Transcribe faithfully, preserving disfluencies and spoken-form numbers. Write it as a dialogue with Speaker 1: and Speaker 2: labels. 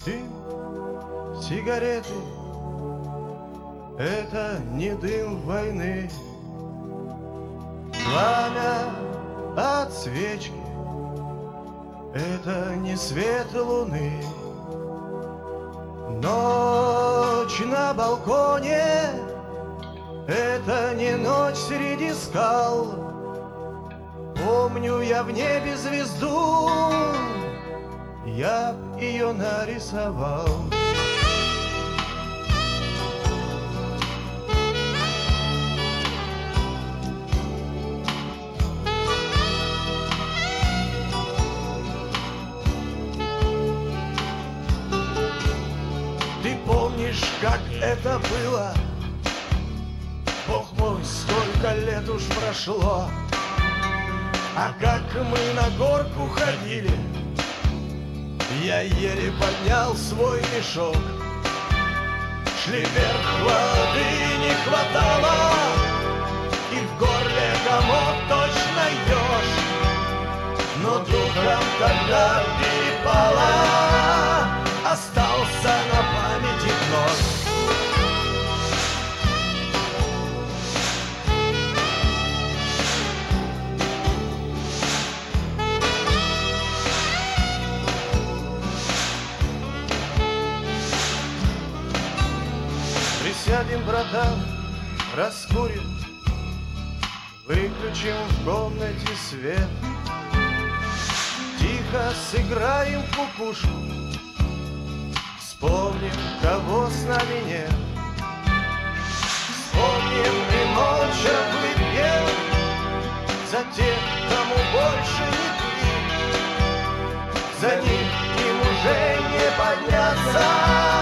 Speaker 1: Дым, сигареты — это не дым войны. Пламя от свечки — это не свет луны. Ночь на балконе — это не ночь среди скал. Помню я в небе звезду, я б ее нарисовал. Ты помнишь, как это было? Бог мой, сколько лет уж прошло. А как мы на горку ходили, я еле поднял свой мешок. Шли вверх, воды не хватало, и в горле комок точно ешь. Но духом тогда перепало, остался на памяти нож. Присядем, братан, раскурим, выключим в комнате свет. Тихо сыграем в кукушку, вспомним, кого с нами нет. Вспомним и молча выпьем за тех, кому больше не пить. За них им уже не подняться.